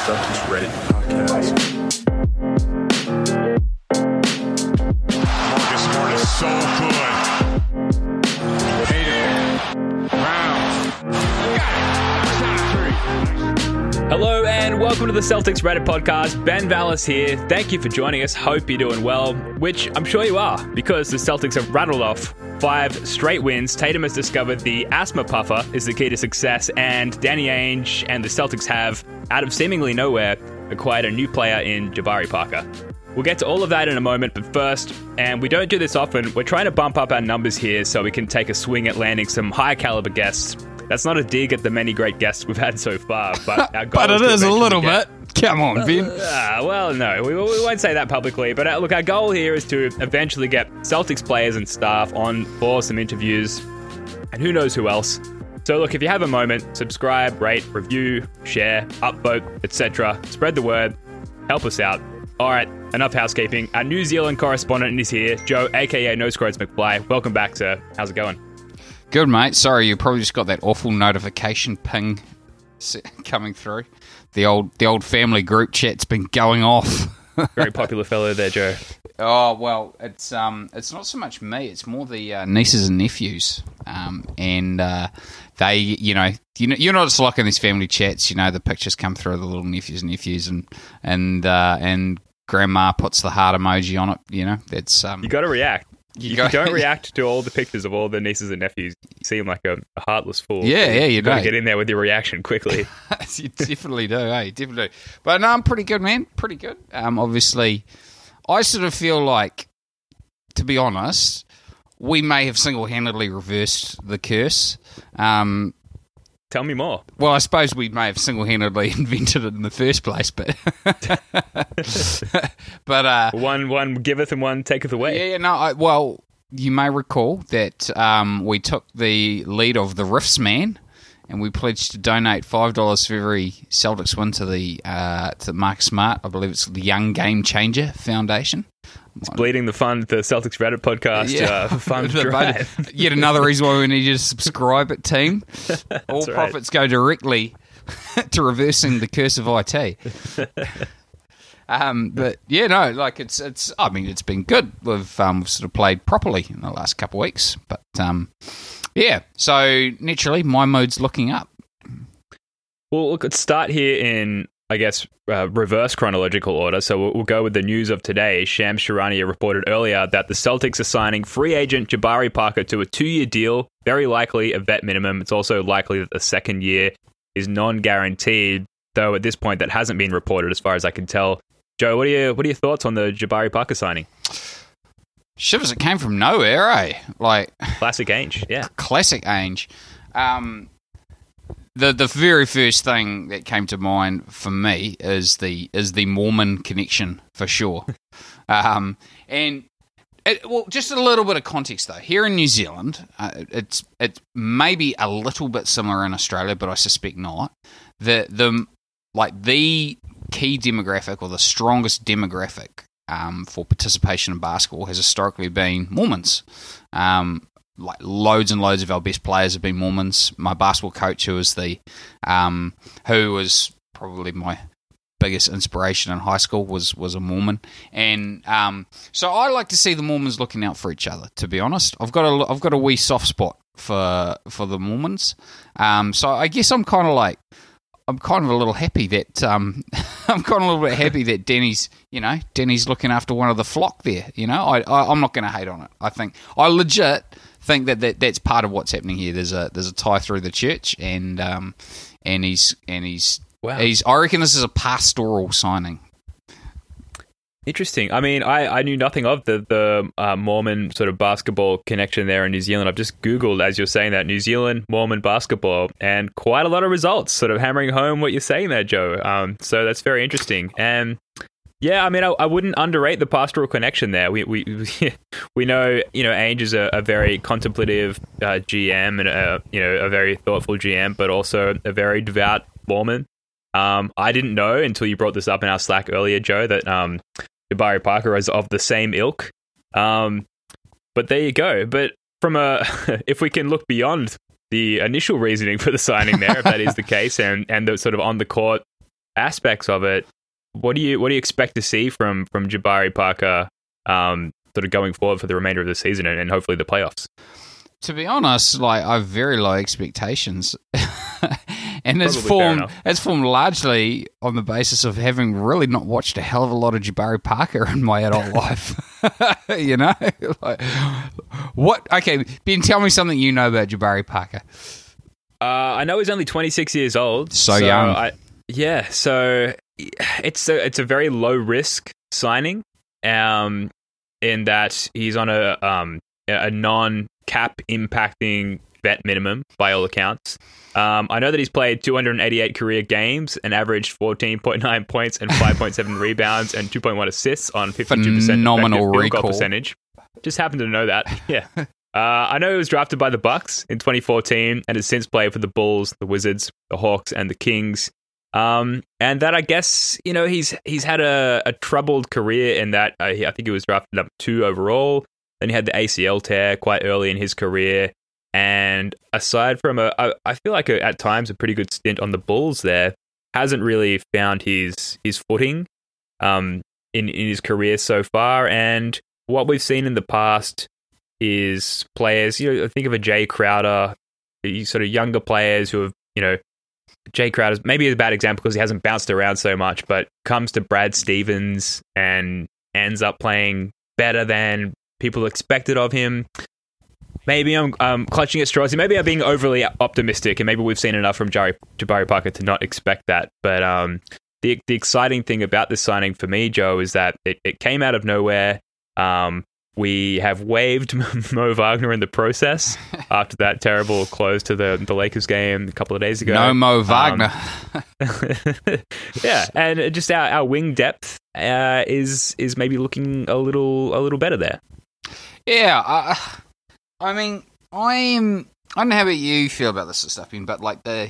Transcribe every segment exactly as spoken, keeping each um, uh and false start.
Celtics Reddit podcast. Marcus Smart is so good. Tatum. Brown. Got it. Shot three. Hello and welcome to the Celtics Reddit podcast. Ben Vallis here. Thank you for joining us. Hope you're doing well, which I'm sure you are, because the Celtics have rattled off five straight wins. Tatum has discovered the asthma puffer is the key to success, and Danny Ainge and the Celtics have, out of seemingly nowhere, acquired a new player in Jabari Parker. We'll get to all of that in a moment, but first, and we don't do this often, we're trying to bump up our numbers here so we can take a swing at landing some high caliber guests. That's not a dig at the many great guests we've had so far, but our goal but it is, is a little get... bit. Come on, Ben. Uh, well, no, we, we won't say that publicly. But uh, look, our goal here is to eventually get Celtics players and staff on for some interviews, and who knows who else. So look, if you have a moment, subscribe, rate, review, share, upvote, et cetera. Spread the word. Help us out. All right, enough housekeeping. Our New Zealand correspondent is here, Joe, aka No Scroats McFly. Welcome back, sir. How's it going? Good, mate. Sorry, you probably just got that awful notification ping coming through. The old the old family group chat's been going off. Very popular fellow there, Joe. Oh, well, it's um, it's not so much me. It's more the uh, nieces and nephews. Um, and uh, they, you know, you know, you know, it's like in these family chats. You know, the pictures come through of the little nephews and nephews, and and uh, and grandma puts the heart emoji on it. You know, that's um, you got to react. You If got- you don't react to all the pictures of all the nieces and nephews, you seem like a, a heartless fool. Yeah, yeah, you You've got to do. get in there with your reaction quickly. You definitely do, eh? Definitely do. But no, I'm pretty good, man. Pretty good. Um, obviously, I sort of feel like, to be honest, we may have single-handedly reversed the curse. Um, Tell me more. well, I suppose we may have single-handedly invented it in the first place, but but uh, One one giveth and one taketh away. yeah, yeah, no. I, well, you may recall that um, we took the lead of the Riffs Man, and we pledged to donate five dollars for every Celtics win to the uh, to Mark Smart. I believe it's the Young Game Changer Foundation. It's bleeding the fund, the Celtics Reddit podcast uh, fund The drive. budget. Yet another reason why we need you to subscribe at team. All right. profits go directly to reversing the curse of I T. Um, but yeah, no, like it's it's. I mean, it's been good. We've um, we've sort of played properly in the last couple of weeks, but um, yeah. So naturally, my mood's looking up. Well, look, let's start here in, I guess, uh, reverse chronological order. So we'll, we'll go with the news of today. Shams Charania reported earlier that the Celtics are signing free agent Jabari Parker to a two-year deal, very likely a vet minimum. It's also likely that the second year is non-guaranteed, though at this point that hasn't been reported as far as I can tell. Joe, what are your, what are your thoughts on the Jabari Parker signing? Shivers, it came from nowhere, eh? Like Classic Ainge, yeah. classic Ainge. Um, the the very first thing that came to mind for me is the is the Mormon connection for sure. um, and it, well, just a little bit of context though. Here in New Zealand, uh, it's it may be a little bit similar in Australia, but I suspect not. The the like the key demographic or the strongest demographic um, for participation in basketball has historically been Mormons. Um, like loads and loads of our best players have been Mormons. My basketball coach, who was the, um, who was probably my biggest inspiration in high school, was was a Mormon, and um, so I like to see the Mormons looking out for each other. To be honest, I've got a I've got a wee soft spot for for the Mormons. Um, so I guess I'm kind of like. I'm kind of a little happy that um, I'm kind of a little bit happy that Denny's, you know, Denny's looking after one of the flock there. You know, I, I I'm not going to hate on it. I think I legit think that, that that's part of what's happening here. There's a there's a tie through the church, and um, and he's and he's Wow. he's. I reckon this is a pastoral signing. Interesting. I mean, I, I knew nothing of the, the uh, Mormon sort of basketball connection there in New Zealand. I've just Googled, as you're saying that, New Zealand Mormon basketball, and quite a lot of results sort of hammering home what you're saying there, Joe. Um, so that's very interesting. And yeah, I mean, I, I wouldn't underrate the pastoral connection there. We we we know, you know, Ainge is a, a very contemplative uh, G M and, a, you know, a very thoughtful G M, but also a very devout Mormon. Um, I didn't know until you brought this up in our Slack earlier, Joe, that um, Jabari Parker is of the same ilk. Um, but there you go. But from a, if we can look beyond the initial reasoning for the signing there, if that is the case, and, and the sort of on the court aspects of it, what do you what do you expect to see from from Jabari Parker, um, sort of going forward for the remainder of the season and, and hopefully the playoffs? To be honest, like I have very low expectations, and it's Probably fair formed enough. it's formed largely on the basis of having really not watched a hell of a lot of Jabari Parker in my adult life. You know, like, what? Okay, Ben, tell me something you know about Jabari Parker. Uh, I know he's only twenty-six years old. So young. I, yeah, so it's a, it's a very low risk signing, um, in that he's on a um a non cap impacting vet minimum by all accounts. Um, I know that he's played two hundred eighty-eight career games and averaged fourteen point nine points and five point seven rebounds and two point one assists on fifty-two percent Phenomenal effective field recall. goal percentage. Just happened to know that. Yeah. Uh, I know he was drafted by the Bucks in twenty fourteen and has since played for the Bulls, the Wizards, the Hawks, and the Kings. Um, and that I guess, you know, he's he's had a, a troubled career in that uh, he, I think he was drafted number two overall. Then he had the A C L tear quite early in his career. And aside from a, I, I feel like a, at times a pretty good stint on the Bulls there, hasn't really found his his footing um, in, in his career so far. And what we've seen in the past is players, you know, think of a Jay Crowder, these sort of younger players who have, you know, Jay Crowder's maybe a bad example because he hasn't bounced around so much, but comes to Brad Stevens and ends up playing better than people expected of him. Maybe I'm um, clutching at straws. Maybe I'm being overly optimistic, and maybe we've seen enough from Jabari, Jabari Parker to not expect that. But um, the the exciting thing about this signing for me, Joe, is that it, it came out of nowhere. Um, we have waived Mo Wagner in the process after that terrible close to the the Lakers game a couple of days ago. No Mo Wagner. Um, yeah, and just our, our wing depth uh, is is maybe looking a little a little better there. Yeah, I, I mean, I'm. I don't know how about you feel about this stuff, Ben, but like the,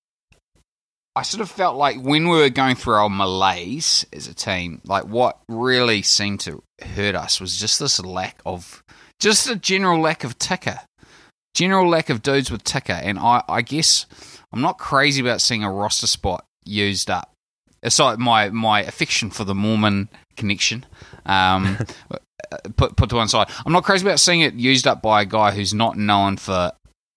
I sort of felt like when we were going through our malaise as a team, like what really seemed to hurt us was just this lack of, just a general lack of ticker, general lack of dudes with ticker, and I, I guess I'm not crazy about seeing a roster spot used up. Aside my my affection for the Mormon connection. Um, Put put to one side. I'm not crazy about seeing it used up by a guy who's not known for,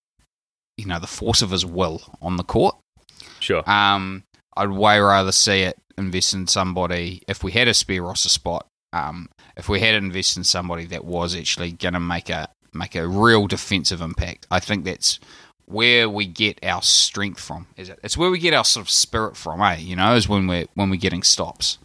you know, the force of his will on the court. Sure. Um, I'd way rather see it invest in somebody, if we had a spare roster spot, um, if we had invested in somebody that was actually going to make a make a real defensive impact. I think that's where we get our strength from. Is it? It's where we get our sort of spirit from, eh? You know, is when we're when we're getting stops.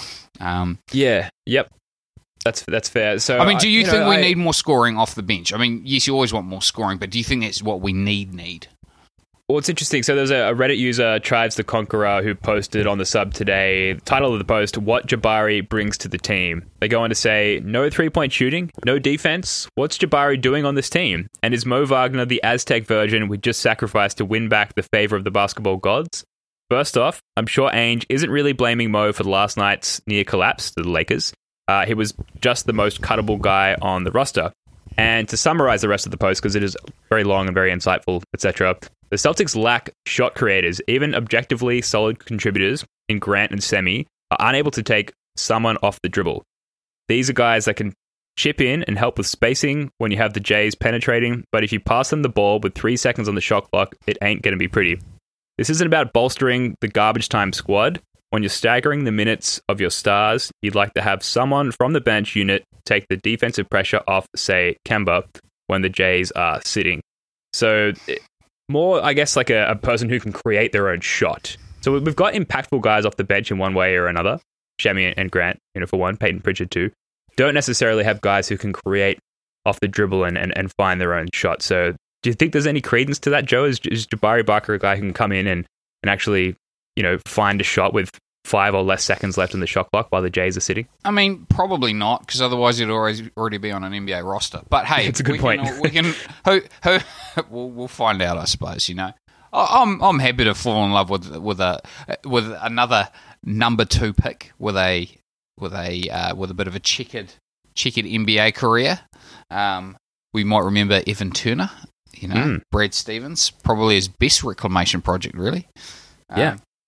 Um, yeah. Yep. That's that's fair. So I mean, do you, you think know, we I, need more scoring off the bench? I mean, yes, you always want more scoring, but do you think that's what we need? Need? Well, it's interesting. So there's a, a Reddit user, Chives the Conqueror, who posted on the sub today, the title of the post, "What Jabari Brings to the Team." They go on to say, no three-point shooting, no defense. What's Jabari doing on this team? And is Mo Wagner the Aztec version we just sacrificed to win back the favor of the basketball gods? First off, I'm sure Ainge isn't really blaming Mo for last night's near collapse to the Lakers. Uh, he was just the most cuttable guy on the roster. And to summarize the rest of the post, because it is very long and very insightful, et cetera, the Celtics lack shot creators. Even objectively solid contributors in Grant and Semi are unable to take someone off the dribble. These are guys that can chip in and help with spacing when you have the Jays penetrating, but if you pass them the ball with three seconds on the shot clock, it ain't going to be pretty. This isn't about bolstering the garbage time squad. When you're staggering the minutes of your stars, you'd like to have someone from the bench unit take the defensive pressure off, say, Kemba, when the Jays are sitting. So more, I guess, like a, a person who can create their own shot. So we've got impactful guys off the bench in one way or another. Shemi and Grant, you know, for one, Peyton Pritchard too. Don't necessarily have guys who can create off the dribble and, and, and find their own shot. So do you think there's any credence to that, Joe? Is, is Jabari Parker a guy who can come in and, and actually, you know, find a shot with five or less seconds left in the shot clock while the Jays are sitting? I mean, probably not, because otherwise he'd already already be on an N B A roster. But hey, it's a good we point. Can, we can, who, who, we'll, we'll find out, I suppose. You know, I'm I'm happy to fall in love with with a with another number two pick with a with a uh, with a bit of a checkered checkered N B A career. Um, we might remember Evan Turner. You know, mm. Brad Stevens, probably his best reclamation project, really. Um, yeah.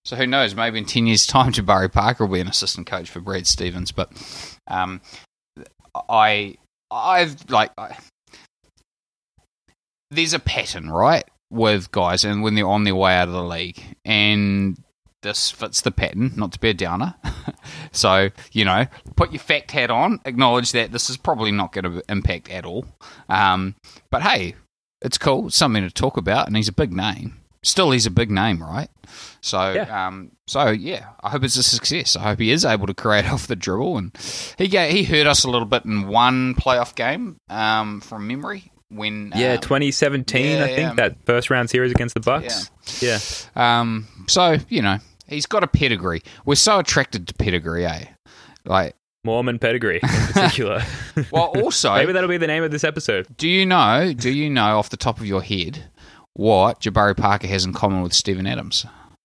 So who knows? Maybe in ten years' time, Jabari Parker will be an assistant coach for Brad Stevens. But um, I, I've like, I, there's a pattern, right, with guys, and when they're on their way out of the league, and this fits the pattern. Not to be a downer. So, you know, put your fact hat on, acknowledge that this is probably not going to impact at all. Um, but hey, it's cool. It's something to talk about, and he's a big name. Still, he's a big name, right? So, Yeah. um, so yeah, I hope it's a success. I hope he is able to create off the dribble, and he gave, he hurt us a little bit in one playoff game um, from memory. When Yeah, um, twenty seventeen, yeah, I think, yeah. that first round series against the Bucks. Yeah. Um, so you know, he's got a pedigree. We're so attracted to pedigree, eh? Like, Mormon pedigree in particular. well, also, Maybe that'll be the name of this episode. do you know? Do you know off the top of your head what Jabari Parker has in common with Steven Adams?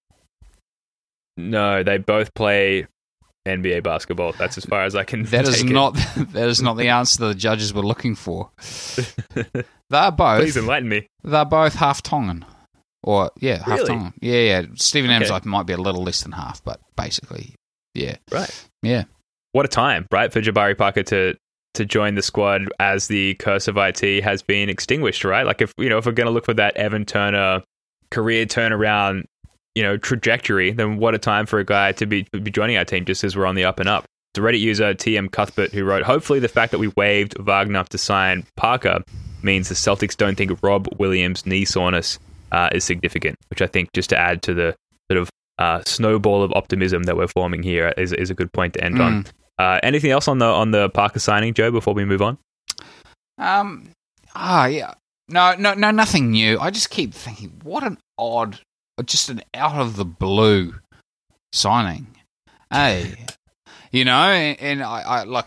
No, they both play N B A basketball. That's as far as I can That is take it. not. That is not the answer the judges were looking for. They're both. Please enlighten me. They're both half Tongan, or yeah, half Really? Tongan. Yeah, yeah. Steven Adams Okay. like, might be a little less than half, but basically, yeah, Right. yeah. What a time, right, for Jabari Parker to to join the squad as the curse of I T has been extinguished, right? Like, if you know, if we're going to look for that Evan Turner career turnaround, you know, trajectory, then what a time for a guy to be to be joining our team just as we're on the up and up. The Reddit user T M Cuthbert, who wrote, hopefully the fact that we waived Wagner to sign Parker means the Celtics don't think Rob Williams' knee soreness uh, is significant, which I think, just to add to the sort of uh, snowball of optimism that we're forming here, is, is a good point to end Mm. on. Uh, anything else on the on the Parker signing, Joe, before we move on? Um. Ah, yeah. No, no, no. Nothing new. I just keep thinking, what an odd, just an out of the blue signing. Hey, you know, and, and I, I like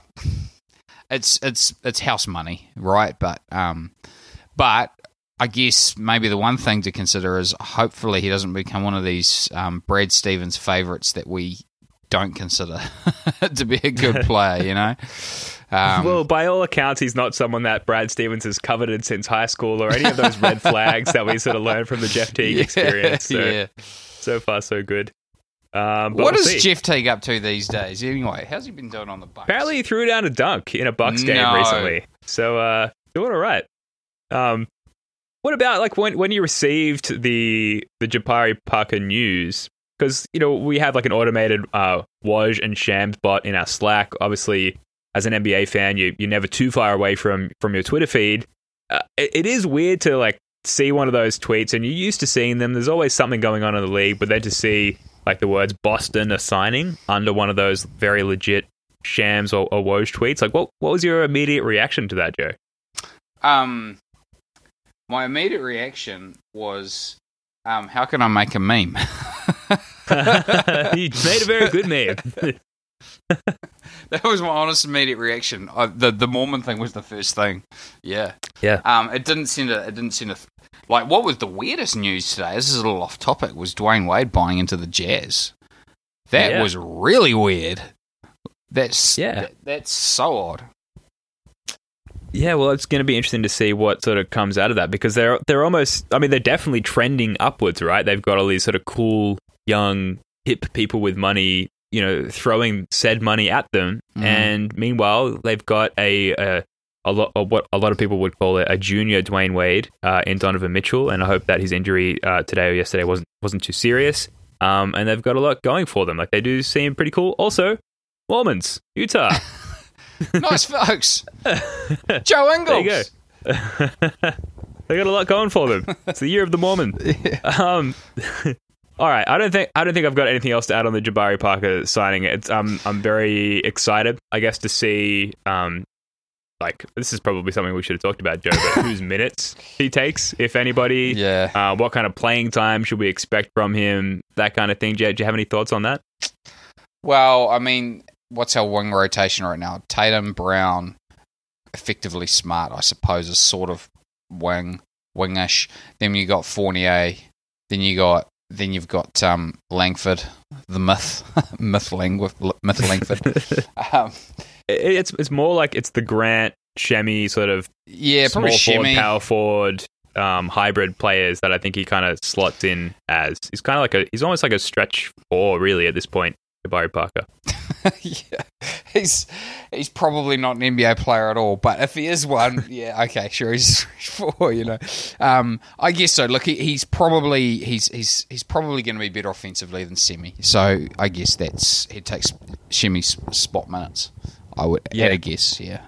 it's it's it's house money, right? But um, but I guess maybe the one thing to consider is hopefully he doesn't become one of these um, Brad Stevens favourites that we don't consider to be a good player, you know. Um, Well, by all accounts, he's not someone that Brad Stevens has coveted since high school, or any of those red flags that we sort of learned from the Jeff Teague yeah, experience. So, yeah. so far, so good. Um, but What we'll is see. Jeff Teague up to these days? Anyway, how's he been doing on the Bucks? Apparently, he threw down a dunk in a Bucks game No. recently. So, uh, doing all right. Um, what about like when when you received the the Jabari Parker news? Because, you know, we have like an automated uh, Woj and Shams bot in our Slack. Obviously, as an N B A fan, you, you're never too far away from, from your Twitter feed. Uh, it, it is weird to like see one of those tweets, and you're used to seeing them. There's always something going on in the league, but then to see like the words Boston are signing under one of those very legit Shams or, or Woj tweets, like what what was your immediate reaction to that, Joe? Um, my immediate reaction was, um, how can I make a meme? You made a very good meme. That was my honest immediate reaction. I, the the Mormon thing was the first thing. Yeah. Yeah. Um, it didn't send a. It didn't send a. Like, what was the weirdest news today? This is a little off topic. Was Dwayne Wade buying into the Jazz? That Yeah. was really weird. That's Yeah. that- that's so odd. Yeah, well, it's going to be interesting to see what sort of comes out of that, because they're they're almost, I mean, they're definitely trending upwards, right? They've got all these sort of cool, young, hip people with money, you know, throwing said money at them, Mhm. and meanwhile, they've got a a, a lot of what a lot of people would call a, a junior Dwayne Wade uh, in Donovan Mitchell, and I hope that his injury uh, today or yesterday wasn't wasn't too serious. Um, and they've got a lot going for them. Like, they do seem pretty cool. Also, Mormons, Utah. Nice folks. Joe Ingles. There you go. They got a lot going for them. It's the year of the Mormon. Um, all right, I don't think I don't think I've got anything else to add on the Jabari Parker signing. It's um, I'm very excited, I guess, to see. Um, like, this is probably something we should have talked about, Joe. But whose minutes he takes, if anybody. Yeah. Uh, what kind of playing time should we expect from him? That kind of thing. Do you, do you have any thoughts on that? Well, I mean, what's our wing rotation right now? Tatum, Brown, effectively Smart, I suppose, is sort of wing, wingish. Then you got Fournier. Then you got, then you've got um, Langford, the myth, myth Langford, myth Langford. um, It- It's it's more like it's the Grant, Shemi sort of yeah, small probably forward, Shimmy. power forward, um, hybrid players that I think he kind of slots in as. He's kind of like a, he's almost like a stretch four, really, at this point, Jabari Parker. yeah, he's he's probably not an N B A player at all, but if he is one, yeah, okay, sure, he's four, you know. Um, I guess so. Look, he, he's probably he's he's he's probably going to be better offensively than Semi, so I guess that's he takes Semi's spot minutes. I would, yeah, I guess, yeah.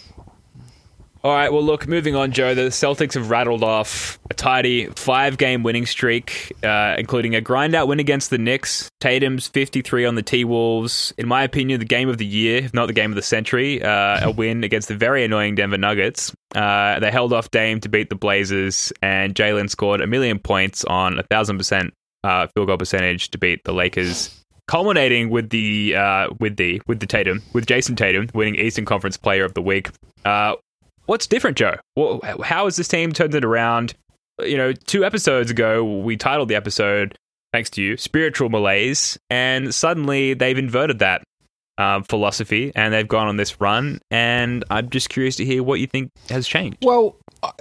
All right, well, look, moving on, Joe. The Celtics have rattled off a tidy five-game winning streak, uh, including a grind-out win against the Knicks, Tatum's fifty-three on the T-Wolves. In my opinion, the game of the year, if not the game of the century, uh, a win against the very annoying Denver Nuggets. Uh, they held off Dame to beat the Blazers, and Jalen scored a million points on a one thousand percent uh, field goal percentage to beat the Lakers, culminating with the uh, with the with the Tatum, with Jason Tatum winning Eastern Conference Player of the Week. Uh, What's different, Joe? Well, how has this team turned it around? You know, two episodes ago, we titled the episode, thanks to you, Spiritual Malaise, and suddenly they've inverted that um, philosophy and they've gone on this run, and I'm just curious to hear what you think has changed. Well, uh,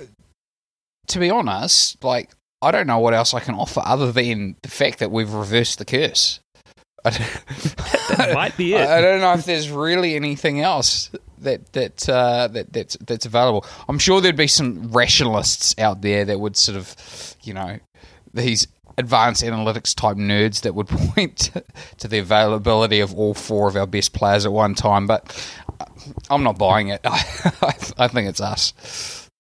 to be honest, like, I don't know what else I can offer other than the fact that we've reversed the curse. I that might be it. I don't know if there's really anything else that that uh, that that's that's available. I'm sure there'd be some rationalists out there that would sort of, you know, these advanced analytics type nerds that would point to, to the availability of all four of our best players at one time. But I'm not buying it. I, I think it's us.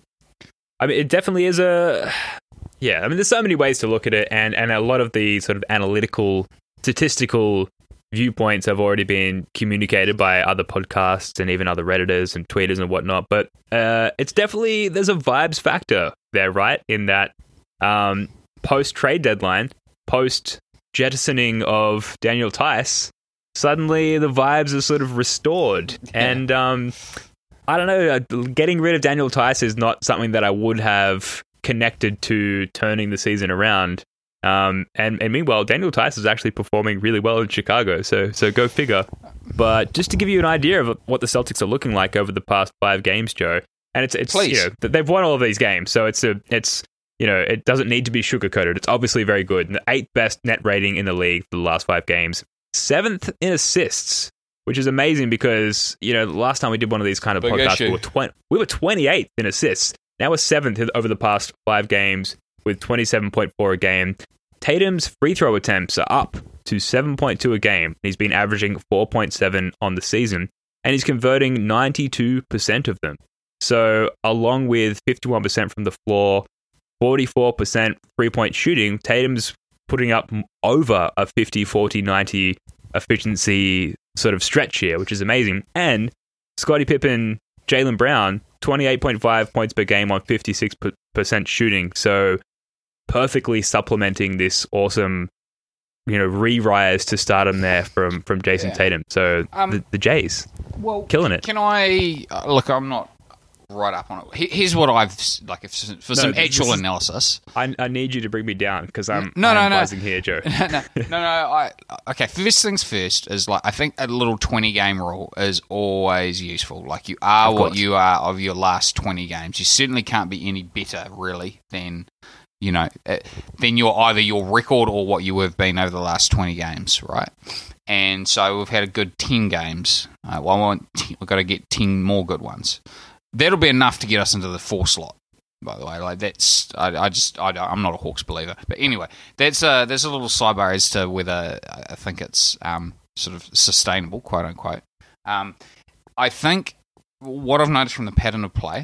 I mean, it definitely is a yeah. I mean, there's so many ways to look at it, and and a lot of the sort of analytical, statistical viewpoints have already been communicated by other podcasts and even other Redditors and tweeters and whatnot. But uh, it's definitely, there's a vibes factor there, right? In that um, post-trade deadline, post-jettisoning of Daniel Tice, suddenly the vibes are sort of restored. Yeah. And um, I don't know, getting rid of Daniel Tice is not something that I would have connected to turning the season around. Um, and, and meanwhile, Daniel Tice is actually performing really well in Chicago, so so go figure. But just to give you an idea of what the Celtics are looking like over the past five games, Joe, and it's it's Please. you know they've won all of these games, so it's a it's you know it doesn't need to be sugarcoated. It's obviously very good. And the eighth best net rating in the league for the last five games, seventh in assists, which is amazing because you know the last time we did one of these kind of Big podcasts, issue. we were twenty, we were twenty-eighth in assists. Now we're seventh over the past five games with twenty-seven point four a game. Tatum's free throw attempts are up to seven point two a game. He's been averaging four point seven on the season, and he's converting ninety-two percent of them. So, along with fifty-one percent from the floor, forty-four percent three-point shooting, Tatum's putting up over a fifty, forty, ninety efficiency sort of stretch here, which is amazing. And Scottie Pippen, Jaylen Brown, twenty-eight point five points per game on fifty-six percent shooting. So, perfectly supplementing this awesome, you know, re-rise to stardom there from, from Jason yeah. Tatum. So um, the, the Jays, well, killing it. Can I uh, look? I'm not right up on it. Here's what I've like if, for No, some this actual is- analysis. I, I need you to bring me down because I'm No, I'm no, no. buzzing here, Joe. no, no, no, no. I okay. First things first is like I think a little twenty game rule is always useful. Like you are Of what course. you are of your last twenty games. You certainly can't be any better, really, than you know, uh, than your either your record or what you have been over the last twenty games, right? And so we've had a good ten games. Uh, well, I want t- we've got to get ten more good ones. That'll be enough to get us into the four slot. By the way, like that's I, I just I, I'm not a Hawks believer, but anyway, that's uh there's a little sidebar as to whether I think it's um sort of sustainable, quote unquote. Um, I think what I've noticed from the pattern of play,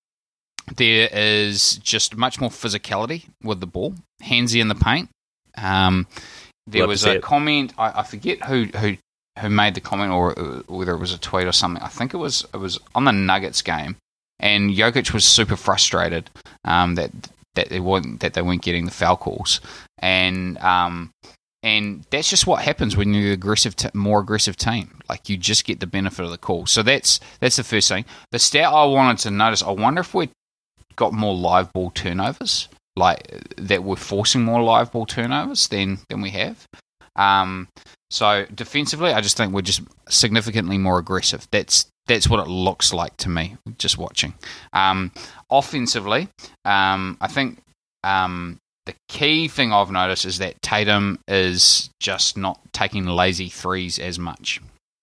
there is just much more physicality with the ball, handsy in the paint. Um, there Love to was see a it. comment. I, I forget who who who made the comment or uh, whether it was a tweet or something. I think it was it was on the Nuggets game, and Jokic was super frustrated um, that that they weren't that they weren't getting the foul calls, and um, and that's just what happens when you're aggressive, t- more aggressive team. Like you just get the benefit of the call. So that's that's the first thing. The stat I wanted to notice. I wonder if we got more live ball turnovers, like that we're forcing more live ball turnovers than than we have. Um, so defensively, I just think we're just significantly more aggressive. That's that's what it looks like to me, just watching. Um, offensively, um, I think um, the key thing I've noticed is that Tatum is just not taking lazy threes as much.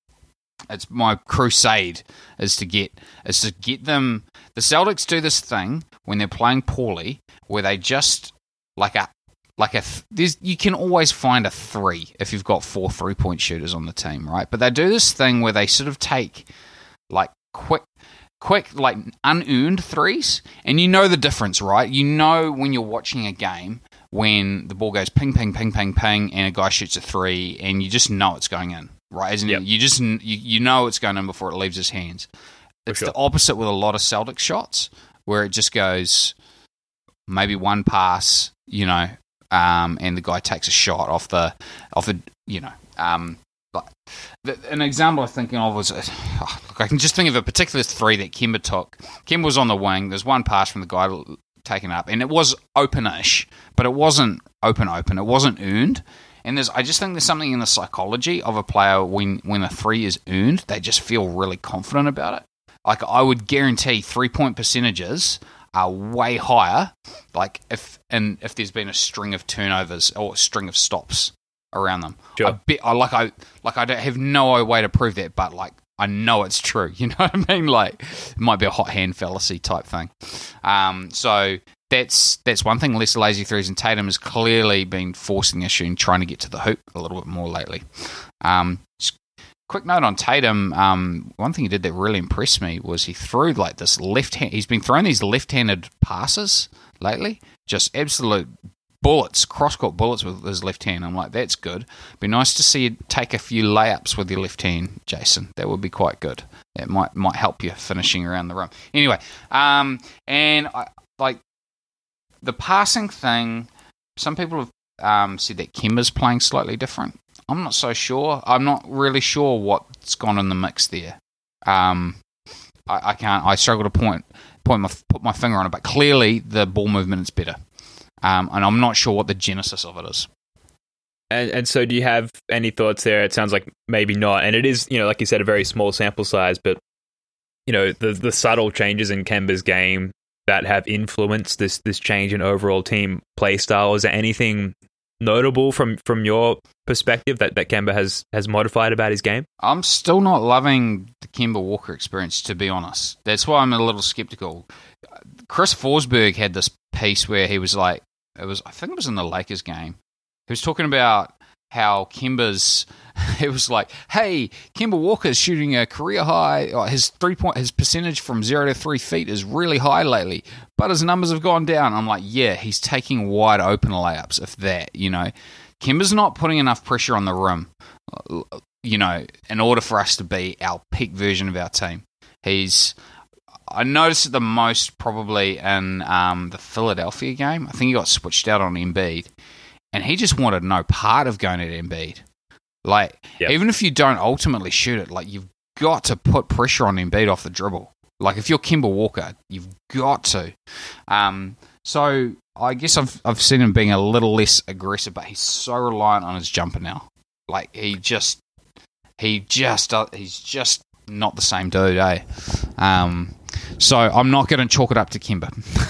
It's my crusade is to get is to get them. The Celtics do this thing when they're playing poorly, where they just like a like a. There's you can always find a three if you've got four three point shooters on the team, right? But they do this thing where they sort of take like quick, quick like unearned threes, and you know the difference, right? You know when you're watching a game when the ball goes ping, ping, ping, ping, ping, and a guy shoots a three, and you just know it's going in. Right, isn't yep. it? You just you, you know it's going in before it leaves his hands. It's sure. the opposite with a lot of Celtic shots, where it just goes maybe one pass, you know, um, and the guy takes a shot off the off the you know. Um, but the, an example I'm thinking of was oh, look, I can just think of a particular three that Kemba took. Kemba was on the wing. There's one pass from the guy taken up, and it was open-ish, but it wasn't open open. It wasn't earned. And there's, I just think there's something in the psychology of a player when, when a three is earned, they just feel really confident about it. Like, I would guarantee three-point percentages are way higher, like, if and if there's been a string of turnovers or a string of stops around them. Sure. I bet, I, like, I like I don't have no way to prove that, but, like, I know it's true. You know what I mean? Like, it might be a hot hand fallacy type thing. Um, so... That's that's one thing, less lazy threes, and Tatum has clearly been forcing the issue and trying to get to the hoop a little bit more lately. Um, just quick note on Tatum, um, one thing he did that really impressed me was he threw like this left hand, he's been throwing these left-handed passes lately, just absolute bullets, cross-court bullets with his left hand. I'm like, that's good. Be nice to see you take a few layups with your left hand, Jason. That would be quite good. It might might help you finishing around the rim. Anyway, um, and I like, the passing thing, some people have um, said that Kemba's playing slightly different. I'm not so sure. I'm not really sure what's gone in the mix there. Um, I, I can't. I struggle to point point my put my finger on it, but clearly the ball movement is better, um, and I'm not sure what the genesis of it is. And, and so, do you have any thoughts there? It sounds like maybe not, and it is, you know, like you said, a very small sample size, but you know, the the subtle changes in Kemba's game that have influenced this this change in overall team play style. Is there anything notable from, from your perspective that, that Kemba has, has modified about his game? I'm still not loving the Kemba Walker experience, to be honest. That's why I'm a little skeptical. Chris Forsberg had this piece where he was like, it was I think it was in the Lakers game. He was talking about how Kemba's, it was like, hey, Kemba Walker's shooting a career high. His three point, his percentage from zero to three feet is really high lately, but his numbers have gone down. I'm like, yeah, he's taking wide open layups, if that, you know. Kemba's not putting enough pressure on the rim, you know, in order for us to be our peak version of our team. He's, I noticed it the most probably in um, the Philadelphia game. I think he got switched out on Embiid. And he just wanted no part of going at Embiid. Like, yep. Even if you don't ultimately shoot it, like, you've got to put pressure on Embiid off the dribble. Like, if you're Kemba Walker, you've got to. Um, so, I guess I've I've seen him being a little less aggressive, but he's so reliant on his jumper now. Like, he just, he just, he's just not the same dude, eh? Um, so, I'm not going to chalk it up to Kemba.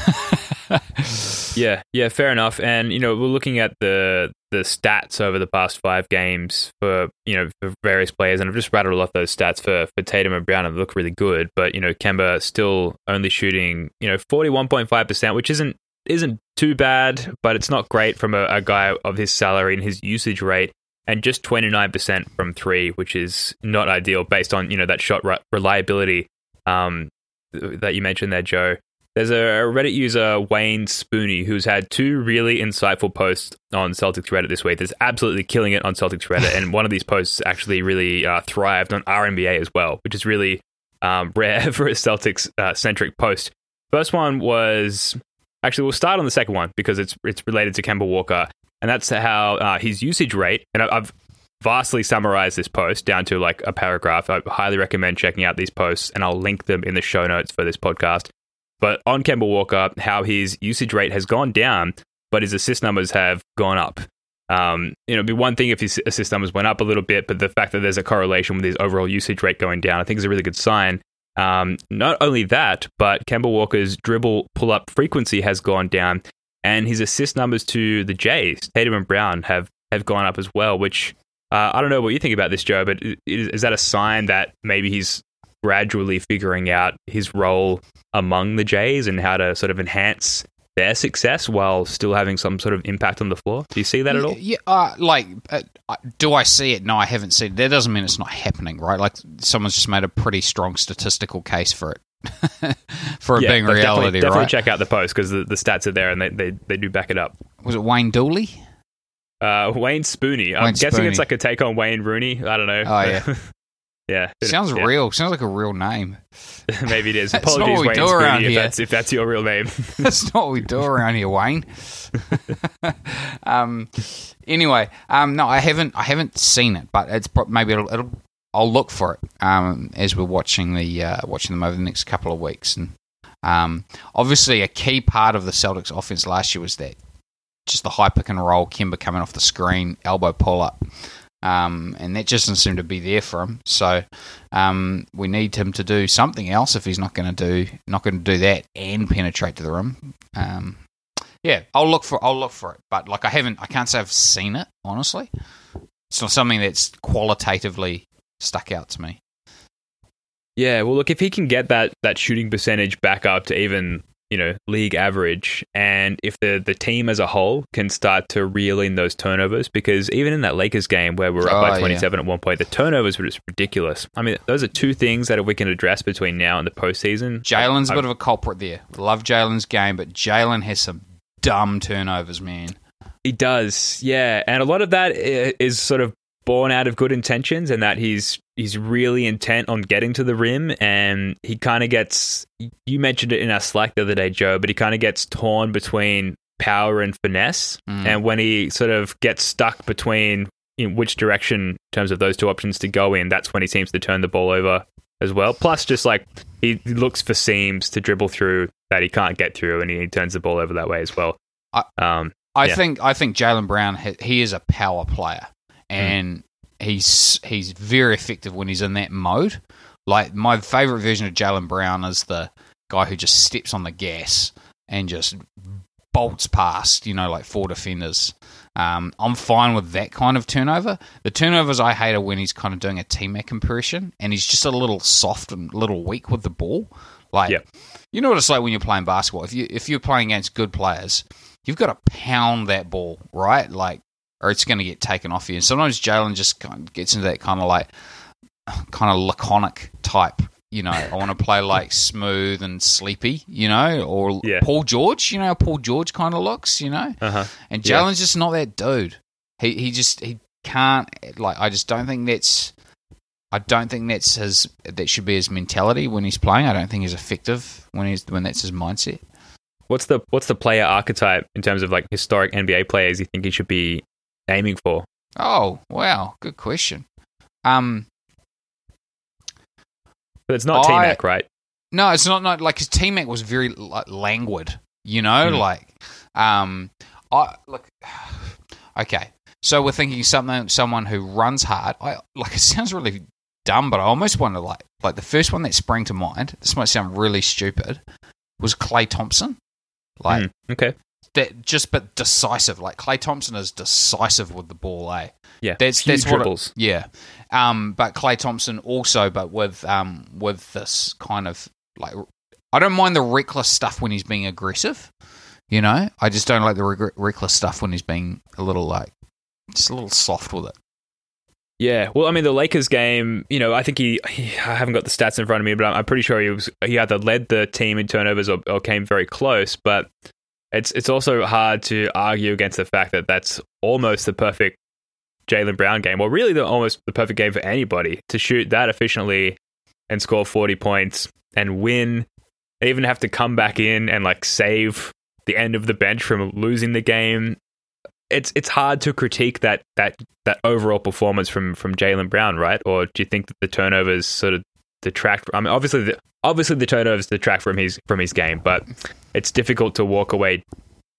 Yeah, yeah, fair enough. And, you know, we're looking at the the stats over the past five games for, you know, for various players, and I've just rattled off those stats for, for Tatum and Brown, and they look really good. But, you know, Kemba still only shooting, you know, forty-one point five percent, which isn't isn't too bad, but it's not great from a, a guy of his salary and his usage rate, and just twenty-nine percent from three, which is not ideal based on, you know, that shot re- reliability um, that you mentioned there, Joe. There's a Reddit user, Wayne Spooney, who's had two really insightful posts on Celtics Reddit this week. That's absolutely killing it on Celtics Reddit, and one of these posts actually really uh, thrived on R N B A as well, which is really um, rare for a Celtics-centric uh, post. First one was... Actually, we'll start on the second one because it's it's related to Kemba Walker, and that's how uh, his usage rate, and I've vastly summarized this post down to like a paragraph. I highly recommend checking out these posts, and I'll link them in the show notes for this podcast. But on Kemba Walker, how his usage rate has gone down, but his assist numbers have gone up. Um, you know, it'd be one thing if his assist numbers went up a little bit, but the fact that there's a correlation with his overall usage rate going down, I think is a really good sign. Um, not only that, but Kemba Walker's dribble pull-up frequency has gone down, and his assist numbers to the Jays, Tatum and Brown, have, have gone up as well, which uh, I don't know what you think about this, Joe, but is, is that a sign that maybe he's gradually figuring out his role among the Jays and how to sort of enhance their success while still having some sort of impact on the floor? Do you see that at all? Yeah, uh, like, uh, do I see it? No, I haven't seen it. That doesn't mean it's not happening, right? Like, someone's just made a pretty strong statistical case for it, for it yeah, being reality, definitely, right? Definitely check out the post because the, the stats are there and they, they, they do back it up. Was it Wayne Dooley? Uh, Wayne Spooney. I'm Wayne guessing Spooney. It's like a take on Wayne Rooney. I don't know. Oh, yeah. yeah. Sounds yeah. real. Sounds like a real name. Maybe it is. That's Apologies, not what we Wayne do around Spooney, if here. that's, if that's your real name. That's not what we do around here, Wayne. um, anyway, um, no, I haven't. I haven't seen it, but it's pro- maybe it'll, it'll. I'll look for it um, as we're watching the uh, watching them over the next couple of weeks. And um, obviously, a key part of the Celtics' offense last year was that just the high pick and roll, Kemba coming off the screen, elbow pull up. Um, and that just doesn't seem to be there for him. So um, we need him to do something else if he's not going to do not going to do that and penetrate to the rim. Um, yeah, I'll look for I'll look for it, but like I haven't, I can't say I've seen it. Honestly, it's not something that's qualitatively stuck out to me. Yeah, well, look, if he can get that that shooting percentage back up to even, you know, league average, and if the the team as a whole can start to reel in those turnovers, because even in that Lakers game where we were up Oh, by twenty-seven yeah. at one point, the turnovers were just ridiculous. I mean, those are two things that we can address between now and the postseason. Jalen's a I- bit of a culprit there. Love Jalen's game, but Jalen has some dumb turnovers, man. He does, yeah, and a lot of that i- is sort of born out of good intentions, and that he's he's really intent on getting to the rim, and he kind of gets. You mentioned it in our Slack the other day, Joe, but he kind of gets torn between power and finesse, Mm. and when he sort of gets stuck between in which direction in terms of those two options to go in, that's when he seems to turn the ball over as well. Plus, just like he looks for seams to dribble through that he can't get through, and he turns the ball over that way as well. I- Um, I Yeah. think I think Jalen Brown he, he is a power player, and he's he's very effective when he's in that mode. Like my favorite version of Jalen Brown is the guy who just steps on the gas and just bolts past, you know, like four defenders. Um, I'm fine with that kind of turnover. The turnovers I hate are when he's kind of doing a T-Mac impression and he's just a little soft and a little weak with the ball. Like, Yeah. you know what it's like when you're playing basketball. If you if you're playing against good players, you've got to pound that ball, right? Like, or it's going to get taken off you. And sometimes Jalen just kind of gets into that kind of like, kind of laconic type. You know, I want to play like smooth and sleepy, you know, or Yeah. Paul George, you know how Paul George kind of looks, you know? uh-huh. And Yeah. Jalen's just not that dude. He he just he can't like I just don't think that's I don't think that's his that should be his mentality when he's playing. I don't think he's effective when he's when that's his mindset. What's the what's the player archetype in terms of like historic N B A players you think he should be aiming for? Oh, wow, good question. Um But it's not I- T-Mac, right? No, it's not. Not like his T-Mac was very like, languid, you know. Mm. Like, um, I look. Okay, so we're thinking something, someone who runs hard. I like. It sounds really dumb, but I almost wonder like, like the first one that sprang to mind. This might sound really stupid. Was Klay Thompson? Like Mm, okay. that, just but decisive. Like Klay Thompson is decisive with the ball, eh? Yeah. That's Few that's what it- dribbles. yeah. Um, but Klay Thompson also, but with um with this kind of like, I don't mind the reckless stuff when he's being aggressive. You know, I just don't like the reg- reckless stuff when he's being a little like just a little soft with it. Yeah, well, I mean, the Lakers game, you know, I think he, he I haven't got the stats in front of me, but I'm, I'm pretty sure he was he either led the team in turnovers or, or came very close. But it's it's also hard to argue against the fact that that's almost the perfect Jalen Brown game, or really the almost the perfect game for anybody to shoot that efficiently and score forty points and win, and even have to come back in and like save the end of the bench from losing the game. It's it's hard to critique that that that overall performance from from Jalen Brown, right? Or do you think that the turnovers sort of detract? I mean, obviously, the, obviously the turnovers detract from his from his game, but it's difficult to walk away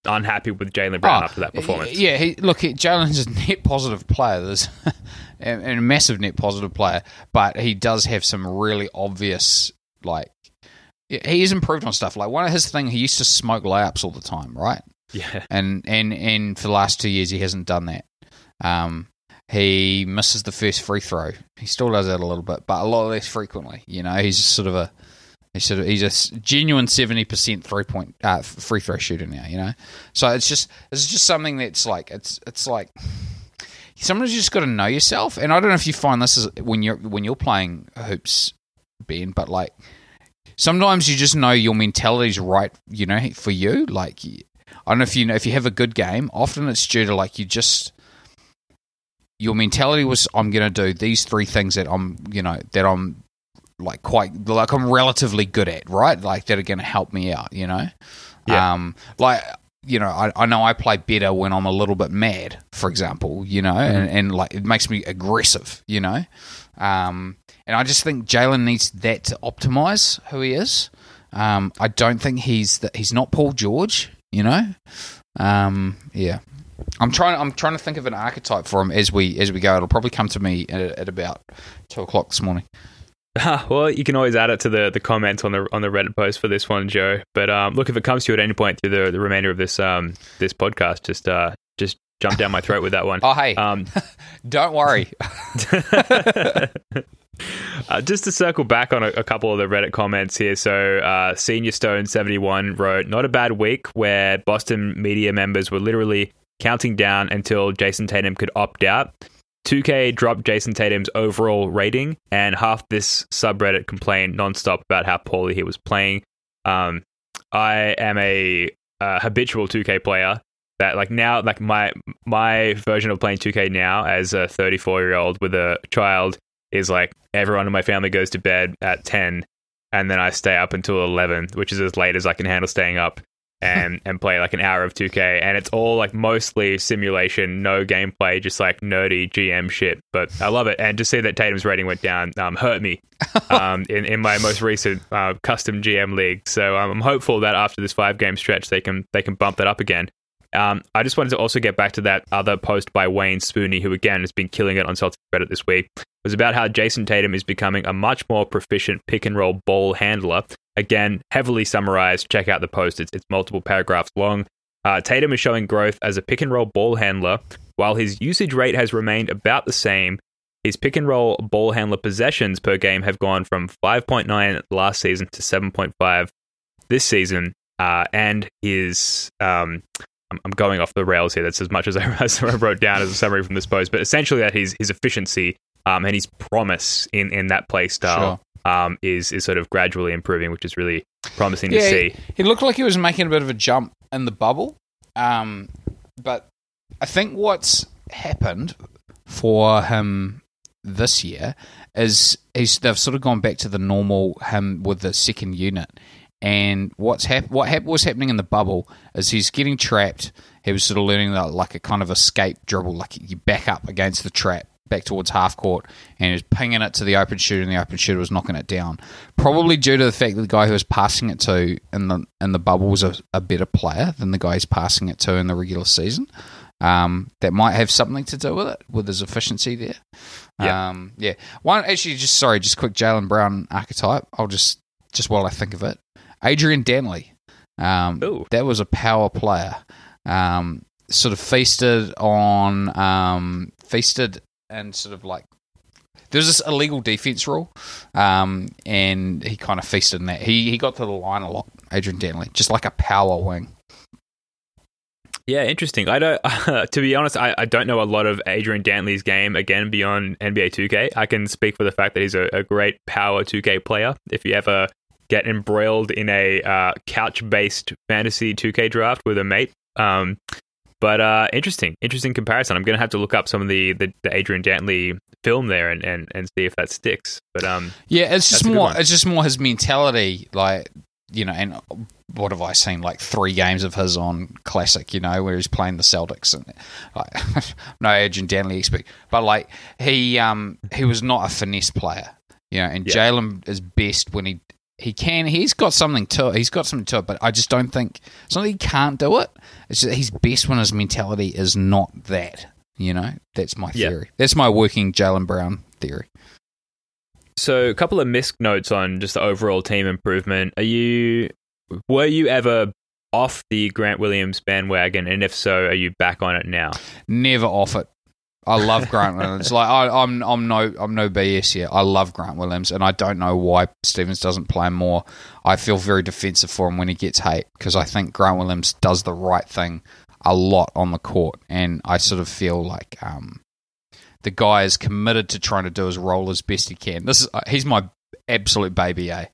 unhappy with Jaylen Brown Oh, after that performance. Yeah, he, look, Jalen's a net positive player. There's and a massive net positive player, but he does have some really obvious, like, he is improved on stuff. Like, one of his things, he used to smoke layups all the time, right? Yeah. And, and, and for the last two years, he hasn't done that. Um, he misses the first free throw. He still does that a little bit, but a lot less frequently. You know, he's sort of a he's sort of he's a genuine seventy percent three point uh, free throw shooter now. You know, so it's just it's just something that's like it's it's like sometimes you just got to know yourself. And I don't know if you find this is when you're when you're playing hoops, Ben, but like sometimes you just know your mentality's right. You know, for you, like I don't know if you know if you have a good game. Often it's due to like you just. Your mentality was, I'm going to do these three things that I'm, you know, that I'm like quite, like I'm relatively good at, right? Like that are going to help me out, you know? Yeah. Um, like, you know, I, I know I play better when I'm a little bit mad, for example, you know, mm-hmm. and, and like it makes me aggressive, you know? Um, and I just think Jaylen needs that to optimize who he is. Um, I don't think he's, the, he's not Paul George, you know? Um, yeah. I'm trying. I'm trying to think of an archetype for him as we as we go. It'll probably come to me at, at about two o'clock this morning. Well, you can always add it to the, the comments on the on the Reddit post for this one, Joe. But um, look, if it comes to you at any point through the, the remainder of this um this podcast, just uh just jump down my throat with that one. Oh hey, um, don't worry. Uh, just to circle back on a, a couple of the Reddit comments here. So, uh, Senior Stone seventy-one wrote, "Not a bad week where Boston media members were literally counting down until Jason Tatum could opt out. two K dropped Jason Tatum's overall rating, and half this subreddit complained nonstop about how poorly he was playing. Um, I am a uh, habitual two K player. That like now, like my my version of playing two K now as a thirty-four year old with a child is like everyone in my family goes to bed at ten, and then I stay up until eleven, which is as late as I can handle staying up." and and play like an hour of two K, and it's all like mostly simulation, no gameplay, just like nerdy G M shit. But I love it, and to see that Tatum's rating went down um, hurt me um, in in my most recent uh, custom G M league. So um, I'm hopeful that after this five game stretch, they can they can bump that up again. Um, I just wanted to also get back to that other post by Wayne Spooney, who again has been killing it on Celtics Reddit this week. It was about how Jason Tatum is becoming a much more proficient pick and roll ball handler. Again, heavily summarized. Check out the post. It's, it's multiple paragraphs long. Uh, Tatum is showing growth as a pick and roll ball handler. While his usage rate has remained about the same, his pick and roll ball handler possessions per game have gone from five point nine last season to seven point five this season. Uh, and his... Um, I'm going off the rails here. That's as much as I, as I wrote down as a summary from this post. But essentially, that his his efficiency um, and his promise in, in that play style sure. um, is is sort of gradually improving, which is really promising yeah, to see. He, he looked like he was making a bit of a jump in the bubble, um, but I think what's happened for him this year is he's they've sort of gone back to the normal him with the second unit. And what's hap- what hap- was happening in the bubble is he's getting trapped. He was sort of learning that, like a kind of escape dribble, like you back up against the trap, back towards half court, and he was pinging it to the open shooter, and the open shooter was knocking it down. Probably due to the fact that the guy who was passing it to in the in the bubble was a, a better player than the guy he's passing it to in the regular season. Um, that might have something to do with it, with his efficiency there. Yeah. Um, yeah. One actually, just sorry, just quick Jaylen Brown archetype. I'll just just while I think of it. Adrian Dantley, um, that was a power player. Um, sort of feasted on, um, feasted and sort of like there's this illegal defense rule, um, and he kind of feasted in that. He he got to the line a lot. Adrian Dantley, just like a power wing. Yeah, interesting. I don't. Uh, to be honest, I, I don't know a lot of Adrian Dantley's game again beyond N B A two K. I can speak for the fact that he's a, a great power two K player. If you ever get embroiled in a uh, couch-based fantasy two K draft with a mate. Um, but uh, interesting, interesting comparison. I'm going to have to look up some of the, the, the Adrian Dantley film there and, and, and see if that sticks. But um, yeah, it's just more. It's just more his mentality, like you know. And what have I seen? Like three games of his on Classic, you know, where he's playing the Celtics and like no Adrian Dantley expert, but like he um he was not a finesse player, you know. And yeah. Jaylen is best when he. he can. He's got something to it. He's got something to it, but I just don't think it's not that he can't do it. It's just that he's best when his mentality is not that. You know, that's my theory. Yeah. That's my working Jaylen Brown theory. So, a couple of missed notes on just the overall team improvement. Are you, were you ever off the Grant Williams bandwagon, and if so, are you back on it now? Never off it. I love Grant Williams. Like I, I'm, I'm no, I'm no B S here. I love Grant Williams, and I don't know why Stevens doesn't play him more. I feel very defensive for him when he gets hate because I think Grant Williams does the right thing a lot on the court, and I sort of feel like um, the guy is committed to trying to do his role as best he can. This is uh, he's my absolute baby, eh?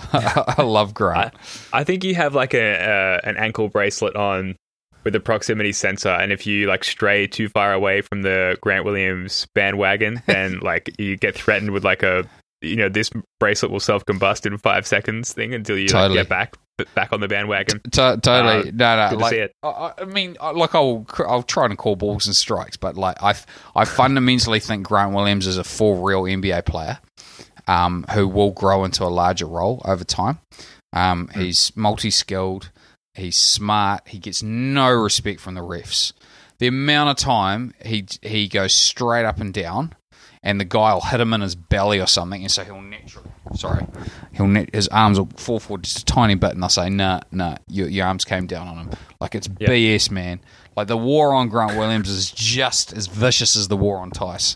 I love Grant. I, I think you have like a uh, an ankle bracelet on with a proximity sensor, and if you like stray too far away from the Grant Williams bandwagon, then like you get threatened with like a, you know, this bracelet will self-combust in five seconds thing until you totally. like, get back back on the bandwagon. T- totally, uh, no, no. Good like, to see it. I, I mean, like I'll I'll try and call balls and strikes, but like I I fundamentally think Grant Williams is a full real N B A player, um, who will grow into a larger role over time. Um, mm. He's multi-skilled. He's smart. He gets no respect from the refs. The amount of time he he goes straight up and down, and the guy will hit him in his belly or something, and so he'll naturally, sorry, he'll net, his arms will fall forward just a tiny bit, and they'll say, "Nah, nah, your, your arms came down on him." Like it's yep. B S, man. Like the war on Grant Williams is just as vicious as the war on Tice.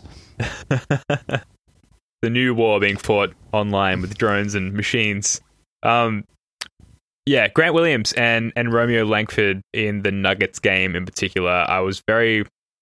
The new war being fought online with drones and machines. Um. Yeah, Grant Williams and, and Romeo Langford in the Nuggets game in particular, I was very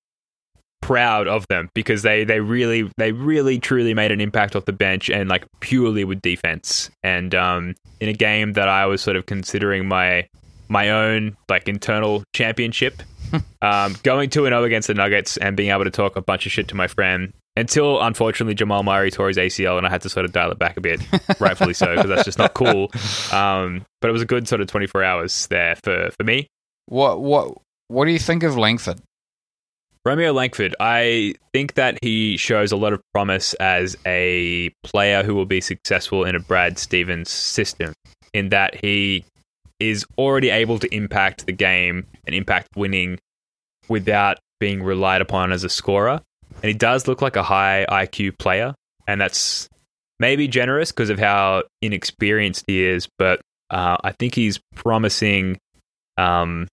proud of them because they, they really they really truly made an impact off the bench and like purely with defense. And um, in a game that I was sort of considering my my own like internal championship, um, going two and zero against the Nuggets and being able to talk a bunch of shit to my friend. Until, unfortunately, Jamal Murray tore his A C L and I had to sort of dial it back a bit, rightfully so, because that's just not cool. Um, but it was a good sort of twenty-four hours there for, for me. What what what do you think of Langford? Romeo Langford, I think that he shows a lot of promise as a player who will be successful in a Brad Stevens system, in that he is already able to impact the game and impact winning without being relied upon as a scorer. And he does look like a high I Q player, and that's maybe generous because of how inexperienced he is, but uh, I think he's promising. Um,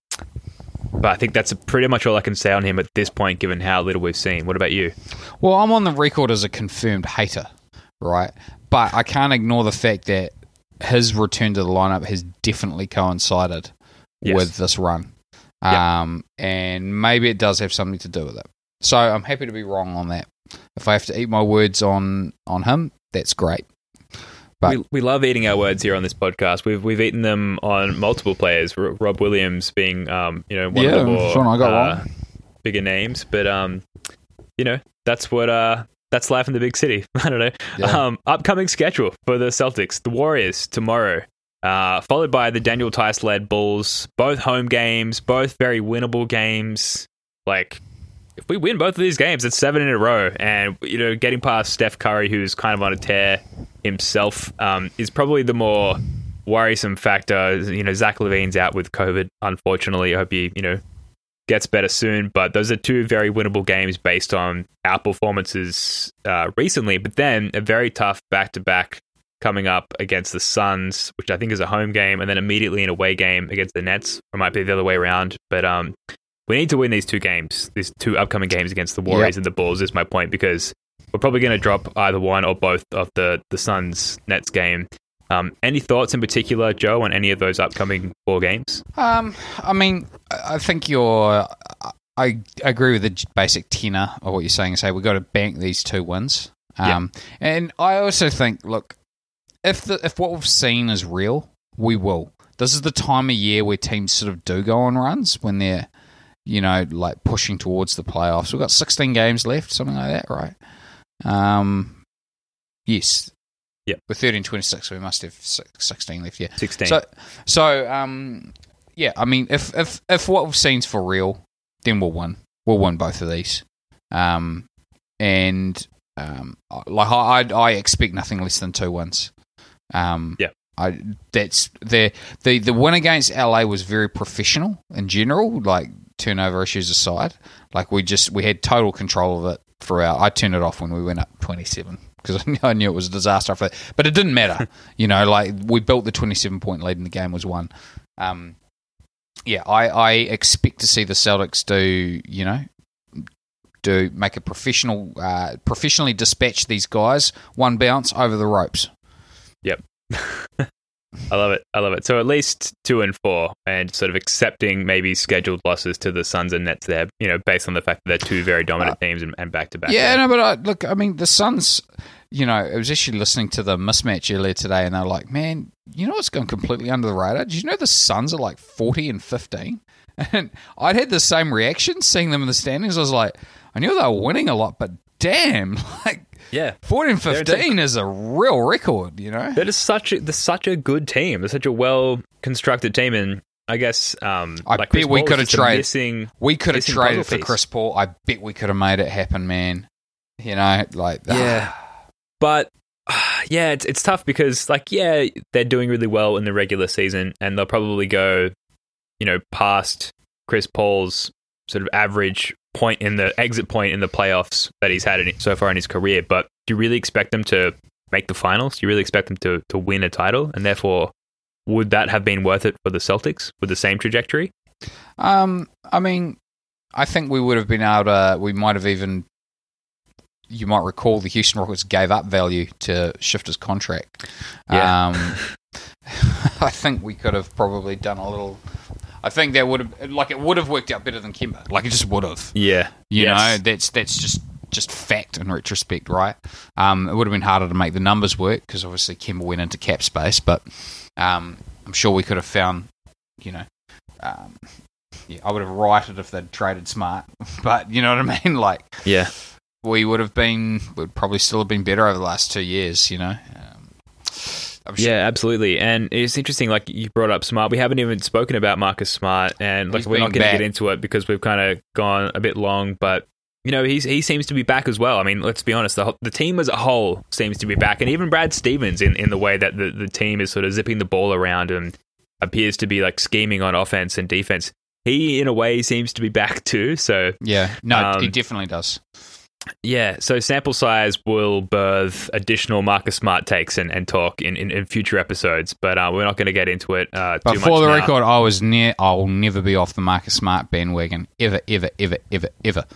but I think that's pretty much all I can say on him at this point, given how little we've seen. What about you? Well, I'm on the record as a confirmed hater, right? But I can't ignore the fact that his return to the lineup has definitely coincided yes. with this run. Um, yep. And maybe it does have something to do with it. So I'm happy to be wrong on that. If I have to eat my words on, on him, that's great. But we, we love eating our words here on this podcast. We've we've eaten them on multiple players. R- Rob Williams being um you know one yeah, of the more sure I got uh, wrong. bigger names, but um you know that's what uh that's life in the big city. I don't know. Yeah. Um, upcoming schedule for the Celtics: the Warriors tomorrow, uh, followed by the Daniel Tice led Bulls. Both home games, both very winnable games. Like, if we win both of these games, it's seven in a row. And, you know, getting past Steph Curry, who's kind of on a tear himself, um, is probably the more worrisome factor. You know, Zach LaVine's out with COVID, unfortunately. I hope he, you know, gets better soon. But those are two very winnable games based on our performances uh, recently. But then a very tough back-to-back coming up against the Suns, which I think is a home game, and then immediately an away game against the Nets. Or it might be the other way around. But, um... we need to win these two games, these two upcoming games against the Warriors yep. and the Bulls, is my point, because we're probably going to drop either one or both of the, the Suns-Nets game. Um, any thoughts in particular, Joe, on any of those upcoming four games? Um, I mean, I think you're... I agree with the basic tenor of what you're saying. Say, we've got to bank these two wins. Um, yep. And I also think, look, if the, if what we've seen is real, we will. This is the time of year where teams sort of do go on runs, when they're, you know, like pushing towards the playoffs. We've got sixteen games left, something like that, right? Um, yes. Yep. We're thirteen twenty-six, so we must have sixteen left, yeah. sixteen. So, so um, yeah, I mean, if, if, if what we've seen's for real, then we'll win. We'll win both of these. Um, and, um, like, I, I expect nothing less than two wins. Um, Yeah. I that's the the the win against L A was very professional in general, like turnover issues aside. Like we just we had total control of it throughout. I turned it off when we went up twenty-seven because I knew it was a disaster after that. But it didn't matter, you know. Like we built the twenty-seven point lead and the game was won. Um, yeah, I, I expect to see the Celtics do you know do make a professional uh, professionally dispatch these guys one bounce over the ropes. Yep. I love it. I love it. So at least two and four, and sort of accepting maybe scheduled losses to the Suns and Nets there, you know, based on the fact that they're two very dominant uh, teams and, and back-to-back. Yeah, there. no, but I, look, I mean, the Suns, you know, I was actually listening to the mismatch earlier today, and they're like, man, you know what's going completely under the radar? Did you know the Suns are like forty and fifteen? And I'd had the same reaction seeing them in the standings. I was like, I knew they were winning a lot, but damn, like, yeah, fourteen and fifteen is a real record, you know? That is such a, they're such a good team. They're such a well-constructed team, and I guess um, I like bet Chris we Paul could is have just a traded. Missing, we could have missing traded puzzle for piece. Chris Paul. I bet we could have made it happen, man. You know, like Yeah. But yeah, it's it's tough because like yeah, they're doing really well in the regular season, and they'll probably go, you know, past Chris Paul's sort of average point in the exit point in the playoffs that he's had in, so far in his career. But do you really expect them to make the finals? Do you really expect them to to win a title? And therefore, would that have been worth it for the Celtics with the same trajectory? Um, I mean, I think we would have been able to. We might have even. You might recall the Houston Rockets gave up value to shift his contract. Yeah. Um, I think we could have probably done a little. I think that would have, like, it would have worked out better than Kemba. Like, it just would have. Yeah. You Yes. know, that's that's just just fact in retrospect, right? Um, it would have been harder to make the numbers work because obviously Kemba went into cap space, but um, I'm sure we could have found, you know, um, yeah, I would have rioted if they'd traded Smart, but you know what I mean? Like, Yeah. we would have been, would probably still have been better over the last two years, you know? Um, I'm sure. Yeah, absolutely. And it's interesting, like you brought up Smart. We haven't even spoken about Marcus Smart, and like He's we're not been going to back. get into it because we've kind of gone a bit long. But you know, he's he seems to be back as well. I mean, let's be honest, the whole- the team as a whole seems to be back, and even Brad Stevens in, in the way that the, the team is sort of zipping the ball around and appears to be like scheming on offense and defense. He, in a way, seems to be back too. So Yeah, no, Um, he definitely does. yeah, so sample size will birth additional Marcus Smart takes and, and talk in, in, in future episodes, but uh, we're not going to get into it uh, But too for much the now. record, I was near. I will never be off the Marcus Smart bandwagon ever, ever, ever, ever, ever.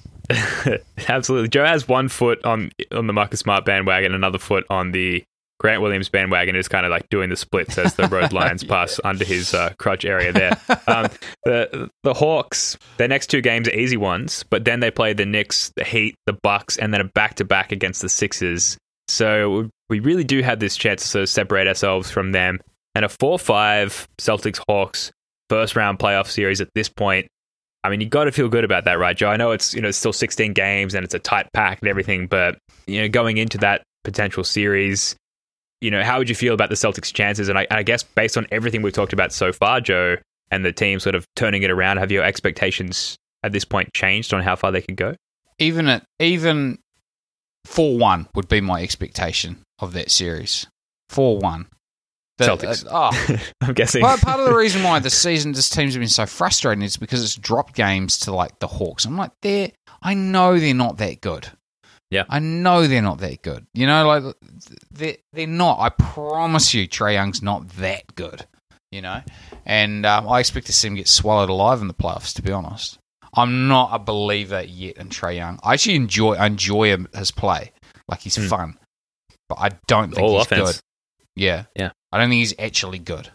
Absolutely. Joe has one foot on on the Marcus Smart bandwagon, another foot on the Grant Williams bandwagon, is kind of like doing the splits as the road lines Yeah. pass under his uh, crotch area there. Um, the the Hawks, their next two games are easy ones, but then they play the Knicks, the Heat, the Bucks, and then a back-to-back against the Sixers. So we really do have this chance to sort of separate ourselves from them. And a four five Celtics-Hawks first-round playoff series at this point, I mean, you got to feel good about that, right, Joe? I know it's, you know, it's still sixteen games and it's a tight pack and everything, but, you know, going into that potential series, you know, how would you feel about the Celtics' chances? And I, I guess based on everything we've talked about so far, Joe, and the team sort of turning it around, have your expectations at this point changed on how far they could go? Even at even four one would be my expectation of that series. Four one. Celtics. Uh, oh, I'm guessing. part, part of the reason why the season, this team's been so frustrating is because it's dropped games to like the Hawks. I'm like, they're, I know they're not that good. Yeah. I know they're not that good. You know, like they're, they're not. I promise you, Trae Young's not that good. You know, and um, I expect to see him get swallowed alive in the playoffs. To be honest, I'm not a believer yet in Trae Young. I actually enjoy I enjoy him, his play. Like he's Mm. fun, but I don't think All he's offense. good. Yeah, Yeah. I don't think he's actually good.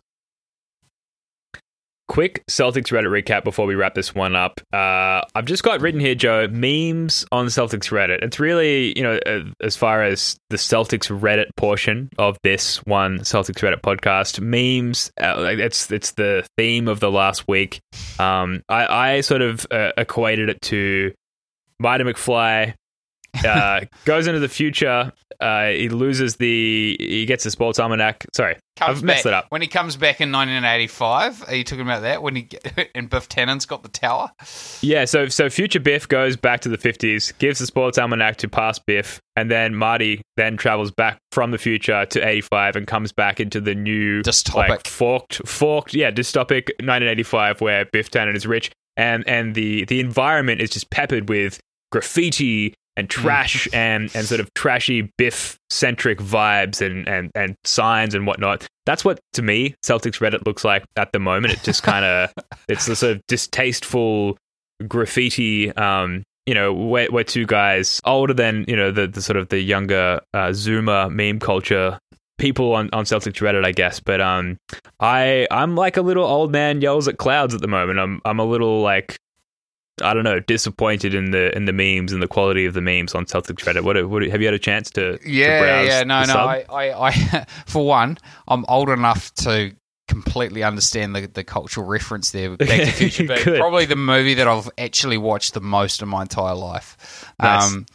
Quick Celtics Reddit recap before we wrap this one up. Uh, I've just got written here, Joe, memes on Celtics Reddit. It's really, you know, uh, as far as the Celtics Reddit portion of this one Celtics Reddit podcast, memes, uh, like, it's it's the theme of the last week. Um, I, I sort of uh, equated it to Mighty McFly uh, goes into the future. Uh, he loses the. He gets the sports almanac. Sorry, Comes I've messed back. it up. When he comes back in nineteen eighty-five, are you talking about that? When he and Biff Tannen's got the tower? Yeah, so so future Biff goes back to the fifties, gives the sports almanac to past Biff, and then Marty then travels back from the future to eighty-five and comes back into the new Dystopic. like, forked, forked, yeah, dystopic nineteen eighty-five where Biff Tannen is rich, and and the the environment is just peppered with graffiti and trash and, and sort of trashy Biff-centric vibes and, and, and signs and whatnot. That's what, to me, Celtics Reddit looks like at the moment. It just kind of, it's the sort of distasteful graffiti, um, you know, we're, we're two guys older than, you know, the, the sort of the younger uh, Zoomer meme culture people on, on Celtics Reddit, I guess. But um, I, I'm like a little old man yells at clouds at the moment. I'm, I'm a little like, I don't know, disappointed in the in the memes and the quality of the memes on Celtics Reddit. What, what have you had a chance to? Yeah, to browse yeah, no, the no. sub? I, I, I, for one, I'm old enough to completely understand the, the cultural reference there with Back to the Future. But Good. probably the movie that I've actually watched the most in my entire life. Nice. Um,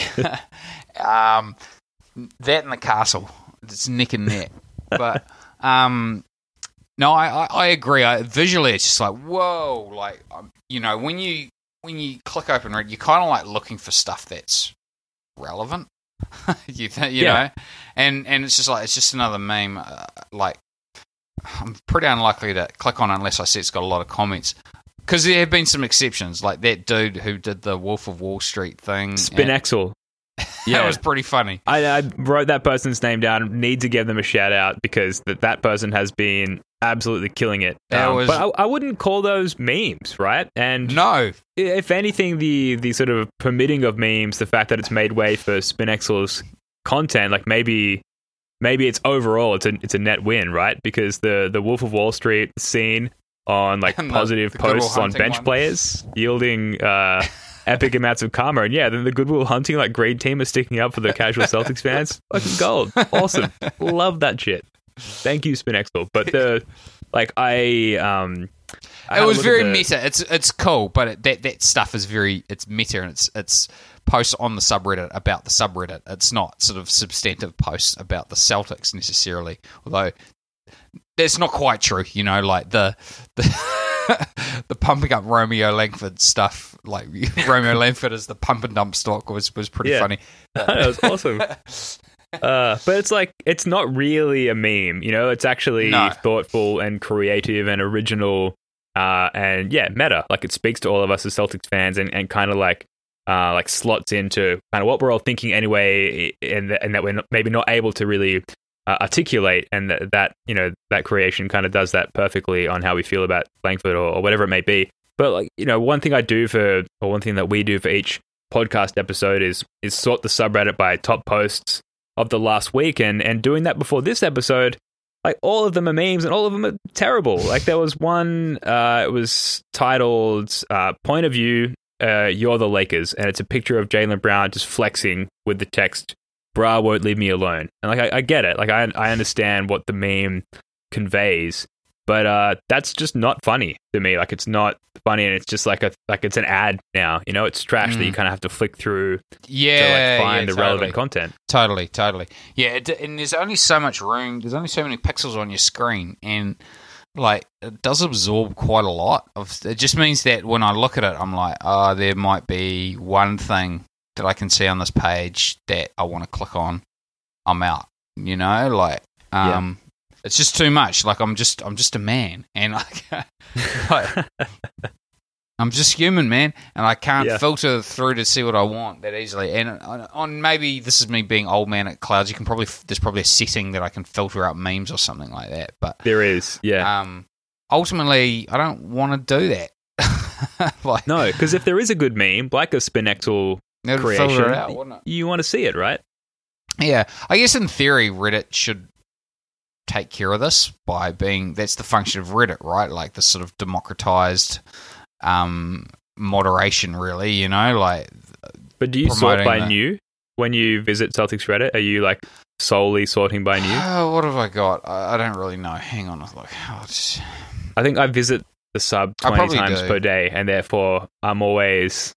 um, that and The Castle. It's neck and neck. But um, no, I, I, I agree. I, visually, it's just like whoa, like um, you know, when you when you click open Reddit, you're kind of like looking for stuff that's relevant. you th- you Yeah. know, and and it's just like it's just another meme. Uh, like I'm pretty unlikely to click on it unless I see it's got a lot of comments. Because there have been some exceptions, like that dude who did the Wolf of Wall Street thing. Spin and- Axel. That was pretty funny. I, I wrote that person's name down. Need to give them a shout out because that, that person has been absolutely killing it. That was- but I, I wouldn't call those memes, right? And No. if anything, the the sort of permitting of memes, the fact that it's made way for Spin Axel's content, like maybe maybe it's overall it's a it's a net win, right? Because the the Wolf of Wall Street scene on like And the- positive the Good Will posts on Hunting bench one. players yielding uh, epic amounts of karma, and yeah, then the Good Will Hunting like green team is sticking up for the casual Celtics fans. Fucking gold, awesome, love that shit. Thank you, Spin Axel. But the like I um. I had It a was look at very the- meta. It's it's cool, but it, that that stuff is very it's meta and it's it's posts on the subreddit about the subreddit. It's not sort of substantive posts about the Celtics necessarily, although that's not quite true. You know, like the the, the pumping up Romeo Langford stuff, like Romeo Langford as the pump and dump stock was was pretty Yeah. funny. That was awesome. Uh, but it's like it's not really a meme, you know. It's actually No. thoughtful and creative and original, uh, and yeah, meta. Like it speaks to all of us as Celtics fans, and, and kind of like uh, like slots into kind of what we're all thinking anyway, and th- and that we're not, maybe not able to really uh, articulate, and that, that you know that creation kind of does that perfectly on how we feel about Langford or, or whatever it may be. But like you know, one thing I do for, or one thing that we do for each podcast episode is is sort the subreddit by top posts of the last week, and and doing that before this episode, like all of them are memes and all of them are terrible. Like there was one, uh, it was titled uh, "Point of View, uh, You're the Lakers," and it's a picture of Jaylen Brown just flexing with the text "Bra won't leave me alone." And like I, I get it, like I I understand what the meme conveys, but uh, that's just not funny to me. Like it's not funny, and it's just like a like it's an ad now. You know, it's trash that you kind of have to flick through Yeah, to like find yeah, the totally. relevant content. Totally, totally. Yeah, it, and there's only so much room. There's only so many pixels on your screen, and like it does absorb quite a lot. Of, it just means that when I look at it, I'm like, oh, there might be one thing that I can see on this page that I want to click on. I'm out. You know, like, um, it's just too much. Like I'm just, I'm just a man, and like, like I'm just human, man, and I can't Yeah. filter through to see what I want that easily. And on, on maybe this is me being old man at clouds. You can probably there's probably a setting that I can filter out memes or something like that. But There is, yeah. um, ultimately, I don't want to do that. like, No, because if there is a good meme, like a Spin Axel it'd creation, filter it out, wouldn't it? you want to see it, right? Yeah, I guess in theory, Reddit should take care of this by being that's the function of Reddit, right? Like the sort of democratized um, moderation, really. You know, like. But do you sort Promoting by that. new when you visit Celtics Reddit? Are you like solely sorting by new? Oh, what have I got? I, I don't really know. Hang on, look. I'll just... I think I visit the sub I twenty probably times do. per day, and therefore I'm always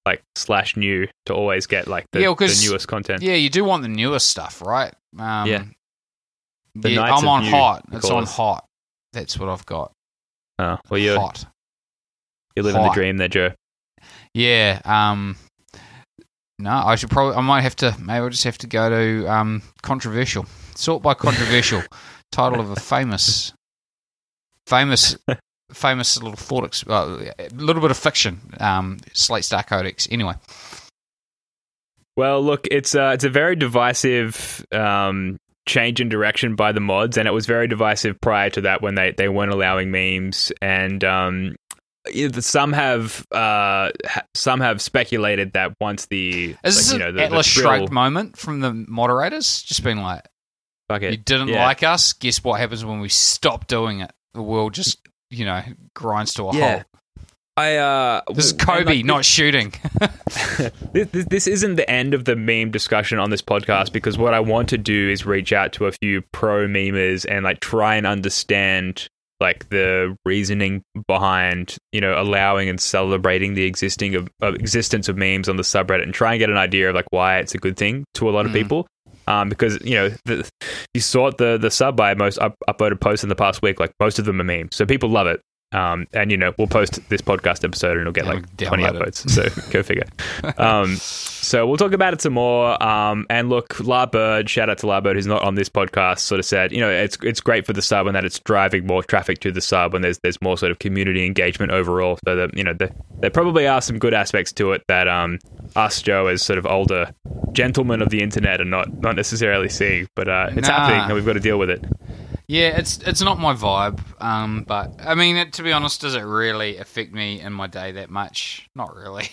like slash new to always get like the, Yeah, the 'cause- newest content. Yeah, you do want the newest stuff, right? Um, Yeah. The yeah, Knights I'm of on New, hot. we It's call on us. hot. That's what I've got. Oh, well, you're Hot. you're living the Hot. dream there, Joe. Yeah. Um, no, I should probably. I might have to. Maybe I'll just have to go to um, controversial. Sort by controversial. Title of a famous, famous, famous little thought. Ex- uh, a little bit of fiction. Um, Slate Star Codex. Anyway. Well, look, it's uh, it's a very divisive um, change in direction by the mods, and it was very divisive prior to that when they, they weren't allowing memes. And um, you know, some have uh, ha- some have speculated that once the Is this like, you know, an the, Atlas the thrill, Shrugged moment from the moderators? Just being like, fuck it. you didn't Yeah. like us? Guess what happens when we stop doing it? The world just, you know, grinds to a Yeah. halt. I uh, This is and, Kobe, like, not shooting. This, this, this isn't the end of the meme discussion on this podcast, because what I want to do is reach out to a few pro memers and like try and understand like the reasoning behind, you know, allowing and celebrating the existing of, of existence of memes on the subreddit, and try and get an idea of like why it's a good thing to a lot of Mm. people. Um, because you know the, you sort the the sub by most up, uploaded posts in the past week, like most of them are memes, so people love it. Um, and you know we'll post this podcast episode and it'll get Yeah, like download twenty it. upvotes. So go figure. Um, so we'll talk about it some more. Um, and look, La Bird, shout out to La Bird, who's not on this podcast, sort of said, you know, it's it's great for the sub and that it's driving more traffic to the sub, and there's there's more sort of community engagement overall. So that you know the, there probably are some good aspects to it that um us, Joe, as sort of older gentlemen of the internet, are not not necessarily seeing. But uh, it's Nah. happening, and we've got to deal with it. Yeah, it's it's not my vibe. Um, but I mean, it, to be honest, does it really affect me in my day that much? Not really.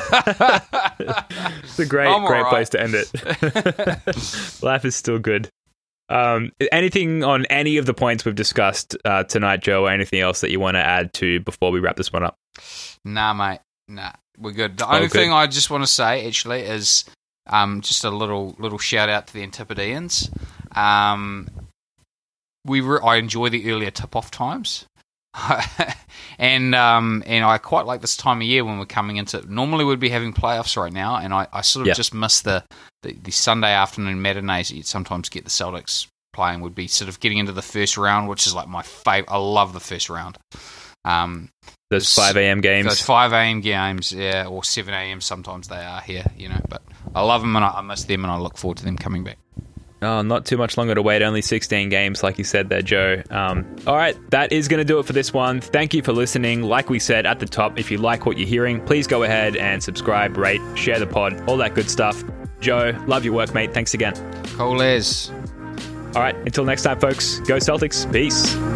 It's a great, I'm great alright. place to end it. Life is still good. Um, anything on any of the points we've discussed uh, tonight, Joe, or anything else that you want to add to before we wrap this one up? Nah, mate. Nah, we're good. The Oh, only good. thing I just want to say, actually, is um, just a little little shout out to the Antipodeans. Um, we re- I enjoy the earlier tip off times, and um, and I quite like this time of year when we're coming into. Normally, we'd be having playoffs right now, and I, I sort of Yeah. just miss the, the the Sunday afternoon matinees that you'd sometimes get the Celtics playing. Would be sort of getting into the first round, which is like my favorite. I love the first round. Um, Those five a.m. games. Those five a.m. games, yeah, or seven a.m. sometimes they are here, you know. But I love them and I, I miss them, and I look forward to them coming back. Oh, not too much longer to wait. Only sixteen games, like you said there, Joe. Um, all right, that is going to do it for this one. Thank you for listening. Like we said at the top, if you like what you're hearing, please go ahead and subscribe, rate, share the pod, all that good stuff. Joe, love your work, mate. Thanks again. Cool as. All right, until next time, folks, go Celtics. Peace.